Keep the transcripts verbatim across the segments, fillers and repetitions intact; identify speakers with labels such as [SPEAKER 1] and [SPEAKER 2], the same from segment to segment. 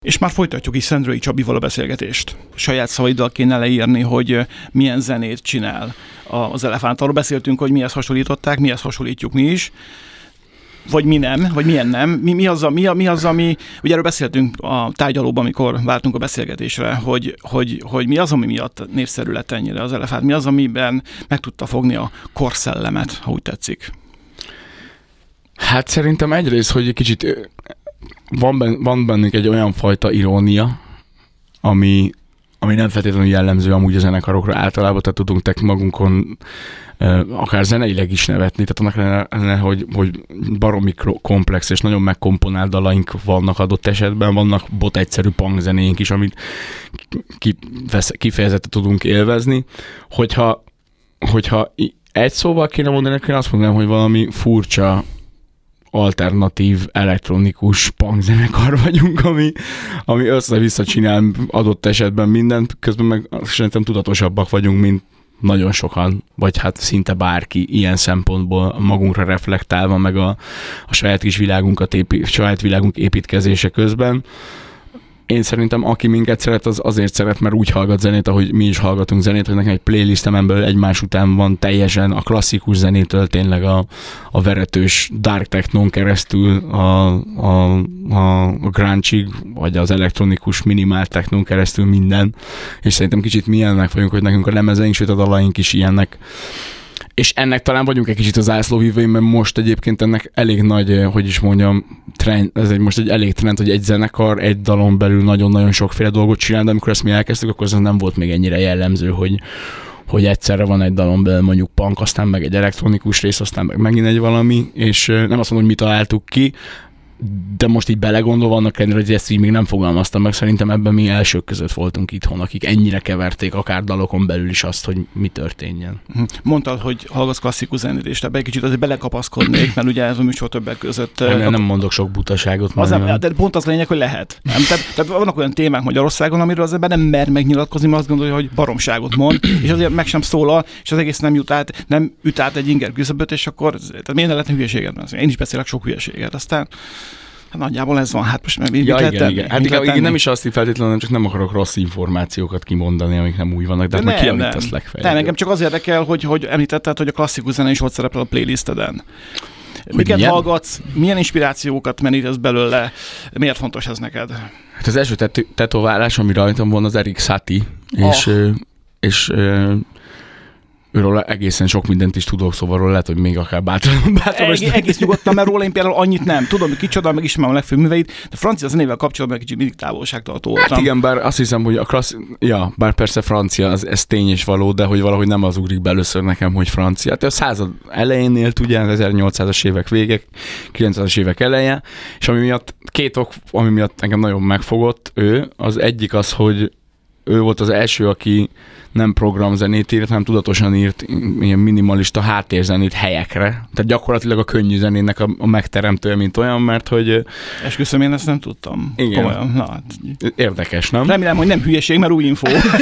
[SPEAKER 1] És már folytatjuk is Szendrői Csabival a beszélgetést. Saját szavaiddal kéne leírni, hogy milyen zenét csinál az Elefánt. Arról beszéltünk, hogy mihez hasonlították, mihez hasonlítjuk mi is. Vagy mi nem, vagy milyen nem. Mi, mi, az, a, mi, a, mi az, ami... Ugye erről beszéltünk a tárgyalóban, amikor vártunk a beszélgetésre, hogy, hogy, hogy mi az, ami miatt népszerű lett ennyire az Elefánt. Mi az, amiben meg tudta fogni a korszellemet, ha úgy tetszik.
[SPEAKER 2] Hát szerintem egyrészt, hogy egy kicsit van, ben, van bennünk egy olyan fajta irónia, ami, ami nem feltétlenül jellemző amúgy a zenekarokra általában, tehát tudunk tek magunkon akár zeneileg is nevetni, tehát annak lenne, hogy, hogy baromi komplex és nagyon megkomponált dalaink vannak adott esetben, vannak bot egyszerű punk zenéink is, amit kifejezetten tudunk élvezni. Hogyha, hogyha egy szóval kéne mondani, akkor azt mondanám, hogy valami furcsa alternatív, elektronikus punk zenekar vagyunk, ami, ami össze-vissza csinál adott esetben mindent, közben meg szerintem tudatosabbak vagyunk, mint nagyon sokan, vagy hát szinte bárki ilyen szempontból magunkra reflektálva, meg a, a saját kis világunkat épi, saját világunk építkezése közben. Én szerintem aki minket szeret, az azért szeret, mert úgy hallgat zenét, ahogy mi is hallgatunk zenét, hogy nekem egy playlistem belül egymás után van teljesen a klasszikus zenétől tényleg a, a veretős dark technon keresztül a, a, a, a grunge-ig, vagy az elektronikus minimál technon keresztül minden. És szerintem kicsit mi ilyenek vagyunk, hogy nekünk a lemezeink, sőt a dalaink is ilyenek. És ennek talán vagyunk egy kicsit az zászlóvívői, mert most egyébként ennek elég nagy, hogy is mondjam, trend, ez egy, most egy elég trend, hogy egy zenekar egy dalon belül nagyon-nagyon sokféle dolgot csinál, de amikor ezt mi elkezdtük, akkor ez nem volt még ennyire jellemző, hogy, hogy egyszerre van egy dalon belül mondjuk punk, aztán meg egy elektronikus rész, aztán meg megint egy valami, és nem azt mondom, hogy mi találtuk ki, de most így belegondolva annak ellenére, hogy ezt így még nem fogalmaztam meg, szerintem ebben mi elsők között voltunk itthon, akik ennyire keverték akár dalokon belül is azt, hogy mi történjen.
[SPEAKER 1] Mondtad, hogy hallgatsz klasszikus zenét, és ebbe egy kicsit azért belekapaszkodnék, mert ugye ez a műsor többek között...
[SPEAKER 2] Nem, a... nem mondok sok butaságot.
[SPEAKER 1] Az nem, de pont az lényeg, hogy lehet. Nem? Tehát, tehát vannak olyan témák Magyarországon, amiről az ember nem mer megnyilatkozni, mert azt gondolja, hogy baromságot mond, és azért meg sem szólal, és az egész nem jut át, nem üt át egy inger küszöböt, és akkor tehát miért ne lehetne hülyeséget? Én is beszélek sok hülyeséget, aztán hát nagyjából ez van, hát most meg mit
[SPEAKER 2] ja,
[SPEAKER 1] lehet
[SPEAKER 2] igen,
[SPEAKER 1] tenni?
[SPEAKER 2] igen. Hát igen, igen, nem is azt így feltétlenül, csak nem akarok rossz információkat kimondani, amik nem úgy vannak, de, de hát majd kiemlítesz legfeljebb. Nem,
[SPEAKER 1] engem csak az érdekel, hogy, hogy említetted, hogy a klasszikus zene is ott szerepel a playlisteden.
[SPEAKER 2] Hogy
[SPEAKER 1] Miket
[SPEAKER 2] milyen? Hallgatsz,
[SPEAKER 1] milyen inspirációkat merítesz belőle, miért fontos ez neked?
[SPEAKER 2] Hát az első tet- tetoválás, ami rajtam van, az Erik Satie, oh. és, és, és őről egészen sok mindent is tudok, szóval róla lehet, hogy még akár bátran. bátran
[SPEAKER 1] Eg- egész nyugodtan, mert róla én például annyit nem. Tudom, hogy kicsoda, meg ismerem a legfőbb műveit, de francia zenével kapcsolatban kicsit mindig távolságtartó voltam.
[SPEAKER 2] Hát igen, bár azt hiszem, hogy a klassz... Ja, bár persze francia, az, ez tény és való, de hogy valahogy nem az ugrik be először nekem, hogy francia. Hát a század elején élt, ugye, az ezernyolcszázas évek vége, kilencszázas évek eleje, és ami miatt, két ok, ami miatt engem nagyon megfogott ő, az egyik az, hogy ő volt az első, aki nem programzenét írt, hanem tudatosan írt ilyen minimalista háttérzenét helyekre. Tehát gyakorlatilag a könnyű zenének a, a megteremtője, mint olyan, mert hogy...
[SPEAKER 1] Esküszöm, én ezt nem tudtam.
[SPEAKER 2] Igen.
[SPEAKER 1] Komolyan. Na, hát.
[SPEAKER 2] Érdekes, nem?
[SPEAKER 1] Remélem, hogy nem hülyeség, mert új infó.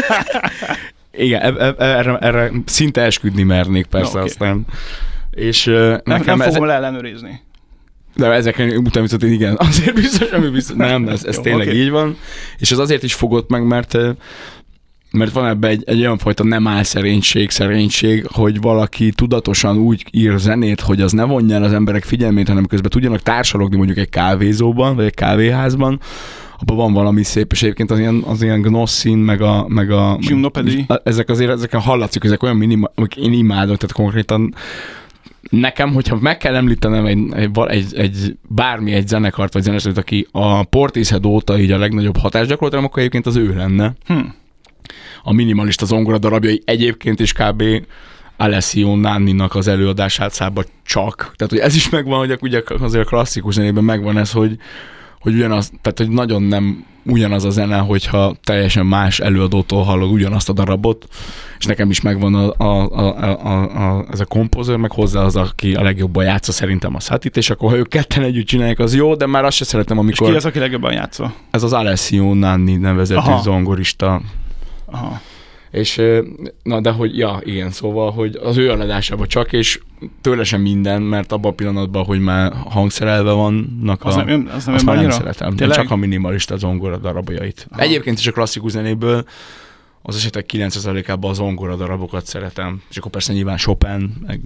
[SPEAKER 2] Igen, e- e- erre, erre szinte esküdni mernék persze, no, okay. Aztán. És
[SPEAKER 1] nem,
[SPEAKER 2] nekem
[SPEAKER 1] nem fogom
[SPEAKER 2] ez...
[SPEAKER 1] le ellenőrizni.
[SPEAKER 2] De ezeken után viszont én igen, azért biztos, ami biztos. Nem, ez, ez
[SPEAKER 1] Jó,
[SPEAKER 2] tényleg
[SPEAKER 1] okay.
[SPEAKER 2] így van. És az azért is fogott meg, mert mert van ebben egy, egy olyan fajta nem áll szerénység, szerénység, hogy valaki tudatosan úgy ír zenét, hogy az ne vonja el az emberek figyelmét, hanem közben tudjanak társalogni mondjuk egy kávézóban, vagy egy kávéházban, abban van valami szép, és egyébként az ilyen, az ilyen Gnossin, meg a... Meg a ezek azért, ezeken hallatszik, ezek olyan minimál, amik én imádok, tehát konkrétan nekem, hogyha meg kell említenem egy, egy, egy, egy bármi egy zenekart, vagy zeneszerűt, aki a Portishead óta így a legnagyobb hatást gyakorolt, akkor egyébként az ő lenne. Hm. A minimalista zongora darabjai egyébként is kb. Alessio Nanninak az előadását szába csak. Tehát, hogy ez is megvan, hogy ugye azért a klasszikus zenében megvan ez, hogy, hogy ugyanaz, tehát, hogy nagyon nem ugyanaz a zene, hogyha teljesen más előadótól hallod ugyanazt a darabot, és nekem is megvan a, a, a, a, a, ez a kompozőr, meg hozzá az, aki a legjobban játsza szerintem a Satit, és akkor ha ők ketten együtt csinálják, az jó, de már azt se szeretem, amikor...
[SPEAKER 1] És ki az, aki legjobban játsza?
[SPEAKER 2] Ez az Alessio Nanni nevezetű Aha. zongorista.
[SPEAKER 1] Aha.
[SPEAKER 2] És na de hogy, ja, igen, szóval, hogy az ő előadásában csak, és tőle sem minden, mert abban a pillanatban, hogy már hangszerelve vannak, a,
[SPEAKER 1] az nem, az nem
[SPEAKER 2] azt már nem
[SPEAKER 1] annyira?
[SPEAKER 2] szeretem.
[SPEAKER 1] Tényleg?
[SPEAKER 2] Csak a minimalista zongora darabjait. Aha. Egyébként is a klasszikus zenéből az esetek kilencven százalékában a zongora darabokat szeretem. És akkor persze nyilván Chopin, meg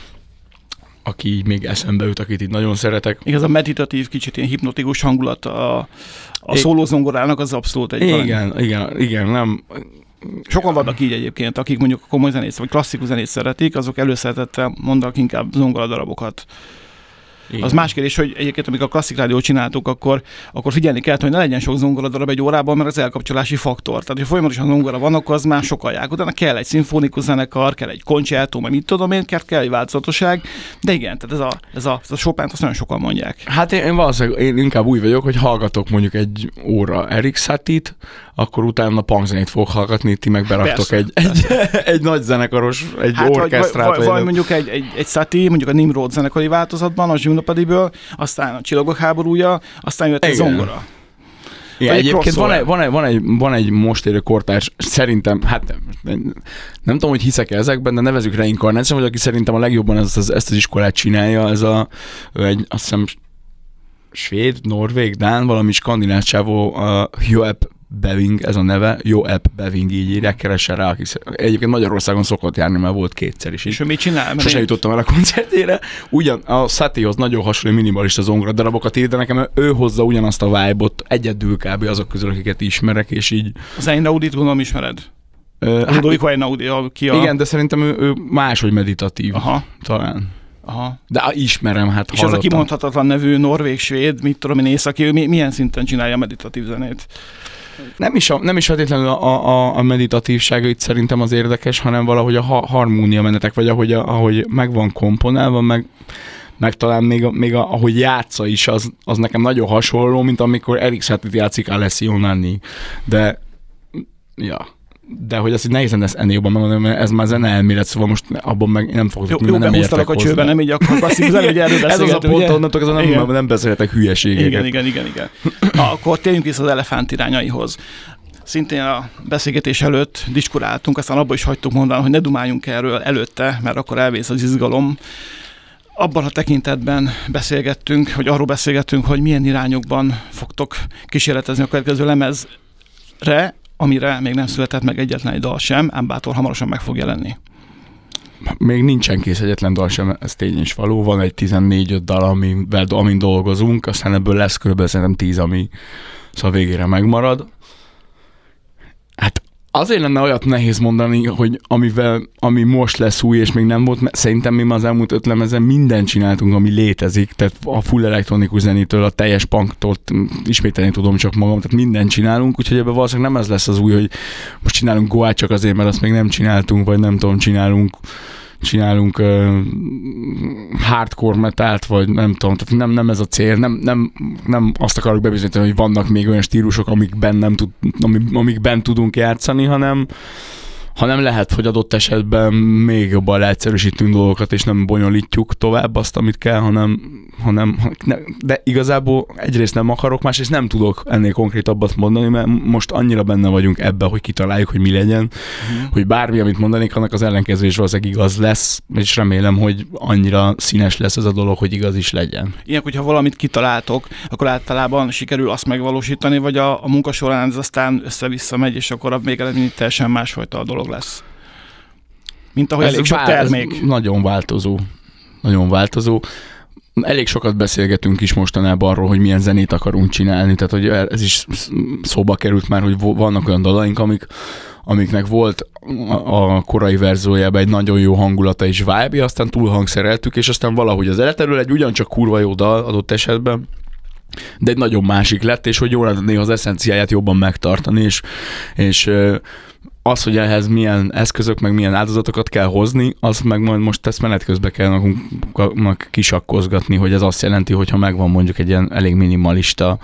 [SPEAKER 2] aki még eszembe jut, akit itt nagyon szeretek.
[SPEAKER 1] Igaz, a meditatív, kicsit ilyen hipnotikus hangulat a, a szólózongorának az abszolút egy
[SPEAKER 2] Igen, van. igen, igen, nem...
[SPEAKER 1] Sokan vannak így egyébként, akik mondjuk a komoly zenét, vagy klasszikus zenét szeretik, azok előszeretettel mondanak inkább zongoradarabokat. Igen. Az más kérdés, hogy egyébként, amikor a klasszik rádiót csináltuk, akkor, akkor figyelni kellett, hogy ne legyen sok zongoradarab egy órában, mert az elkapcsolási faktor. Tehát, hogy folyamatosan zongora van, akkor az már sokalják. Utána kell egy szimfonikus zenekar, kell egy koncertó, meg mit tudom én, kell, kell egy változatosság. De igen, tehát ez a, ez a, ez a Chopin-t azt nagyon sokan mondják.
[SPEAKER 2] Hát én, én valószínűleg én inkább úgy vagyok, hogy hallgatok mondjuk egy óra Erik Satie-t, akkor utána punkzenét fogok hallgatni, ti meg beraktok persze, egy, persze. egy, egy nagy zenekaros, egy hát, orkesztrát.
[SPEAKER 1] Vagy, vagy, vagy mondjuk egy, egy, egy Satie, mondjuk a Nimrod zenekari változatban, a Zsimnopadiből, aztán a Csillagok háborúja, aztán jött egy zongora.
[SPEAKER 2] Igen, egy egyébként van egy, van, egy, van, egy, van egy most érő kortárs, szerintem, hát nem, nem tudom, hogy hiszek-e ezekben, de nevezzük reinkarnáció, vagy aki szerintem a legjobban ezt az, ezt az iskolát csinálja, ez a, egy, azt hiszem, svéd, norvég, dán, valami skandináv csávó, a Joep Beving, ez a neve, Joep Beving, így írják, keressen rá, aki egyébként Magyarországon szokott járni, mert volt kétszer is.
[SPEAKER 1] És ő mit csinál?
[SPEAKER 2] Sose jutottam el a koncertére. Ugyan a Satiehoz nagyon hasonló minimalista zongora darabokat ír, de nekem ő hozza ugyanazt a vibe-ot, egyedül kb. Azok közül, akiket ismerek, és így...
[SPEAKER 1] Az Einaudit gondolom ismered?
[SPEAKER 2] Uh,
[SPEAKER 1] hát, Ludovico Einaudi, ki a...
[SPEAKER 2] Igen, de szerintem ő, ő máshogy meditatív.
[SPEAKER 1] Aha.
[SPEAKER 2] Talán.
[SPEAKER 1] Aha.
[SPEAKER 2] De ismerem, hát
[SPEAKER 1] és
[SPEAKER 2] hallottam.
[SPEAKER 1] az a kimondhatatlan nevű norvég, svéd, mit tudom én, északi, ő milyen szinten csinálja a meditatív zenét?
[SPEAKER 2] Nem is, a, nem is feltétlenül a, a, a meditatívsága itt szerintem az érdekes, hanem valahogy a ha, harmónia menetek, vagy ahogy, a, ahogy meg van komponálva, meg, meg talán még, a, még a, ahogy játsza is, az, az nekem nagyon hasonló, mint amikor Erik Satie játszik Alessio Nanni. De, ja... De hogy azt így nehéz ezt ennél jobban megmondani, mert ez már zene elmélet, szóval most abban meg nem fogok
[SPEAKER 1] tudni, mert nem értek hozzá. A csőben, nem így akkor klasszikus zenét, hogy erről
[SPEAKER 2] ez az a pont, onnantól kezdve nem, nem beszélhetek hülyeségeket.
[SPEAKER 1] Igen, igen, igen, igen. Na, akkor térjünk vissza az elefánt irányaihoz. Szintén a beszélgetés előtt diskuráltunk, aztán abba is hagytuk mondani, hogy ne dumáljunk erről előtte, mert akkor elvész az izgalom. Abban a tekintetben beszélgettünk, hogy arról beszélgettünk, hogy milyen irányokban fogtok kísérletezni a következő lemezre, amire még nem született meg egyetlen egy dal sem, ám bátor hamarosan meg fog jelenni.
[SPEAKER 2] Még nincsen kész egyetlen dal sem, ez tény is való. Van egy tizennégy-öt dal, amivel, amin dolgozunk, aztán ebből lesz körülbelül szerintem tíz, ami szóval végére megmarad. Hát azért lenne olyat nehéz mondani, hogy amivel, ami most lesz új, és még nem volt, mert szerintem mi az elmúlt öt lemezen mindent csináltunk, ami létezik, tehát a full elektronikus zenétől, a teljes punktól ismételni tudom csak magam, tehát mindent csinálunk, úgyhogy ebben valószínűleg nem ez lesz az új, hogy most csinálunk goát csak azért, mert azt még nem csináltunk, vagy nem tudom, csinálunk csinálunk uh, hardcore metált, vagy nem tudom, tehát nem, nem ez a cél, nem, nem, nem azt akarok bebizonyítani, hogy vannak még olyan stílusok, amikben, nem tud, amikben tudunk játszani, hanem, hanem lehet, hogy adott esetben még jobban leegyszerűsítünk dolgokat, és nem bonyolítjuk tovább azt, amit kell, hanem, hanem de igazából egyrészt nem akarok, másrészt nem tudok ennél konkrétabbat mondani, mert most annyira benne vagyunk ebbe, hogy kitaláljuk, hogy mi legyen, mm. hogy bármi, amit mondanék, annak az ellenkező is valószínűleg igaz lesz, és remélem, hogy annyira színes lesz ez a dolog, hogy igaz is legyen.
[SPEAKER 1] Ilyen, hogyha valamit kitaláltok, akkor általában sikerül azt megvalósítani, vagy a, a munka során ez aztán össze-vissza megy, és akkor a végeredmény teljesen másfajta a dolog lesz. Mint ahogy ez elég sok termék.
[SPEAKER 2] Nagyon változó. Nagyon változó. Elég sokat beszélgetünk is mostanában arról, hogy milyen zenét akarunk csinálni, tehát hogy ez is szóba került már, hogy vannak olyan dalaink, amik, amiknek volt a korai verziójában egy nagyon jó hangulata és vibe, aztán túlhangszereltük, és aztán valahogy az eleterül egy ugyancsak kurva jó dal adott esetben, de egy nagyon másik lett, és hogy jól lenne néha az eszenciáját jobban megtartani, és, és az, hogy ehhez milyen eszközök, meg milyen áldozatokat kell hozni, az meg majd most ezt menet közben kell magunknak kisakkozgatni, hogy ez azt jelenti, hogyha megvan mondjuk egy ilyen elég minimalista,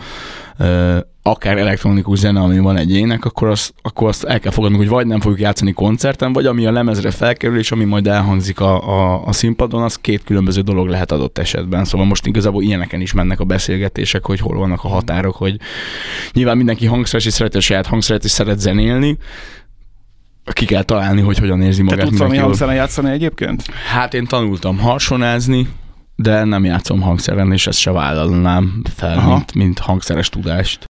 [SPEAKER 2] akár elektronikus zene, ami van egy ének, akkor azt, akkor azt el kell fogadnunk, hogy vagy nem fogjuk játszani koncerten, vagy ami a lemezre felkerül, és ami majd elhangzik a, a, a színpadon, az két különböző dolog lehet adott esetben. Szóval most igazából ilyeneken is mennek a beszélgetések, hogy hol vannak a határok, hogy nyilván mindenki hangszeres és szereti a saját hangszeret, és szeret zenélni, ki kell találni, hogy hogyan érzi magát.
[SPEAKER 1] Te tudsz valami hangszeren játszani egyébként?
[SPEAKER 2] Hát én tanultam harsonázni, de nem játszom hangszeren, és ezt se vállalnám fel, mint, mint hangszeres tudást.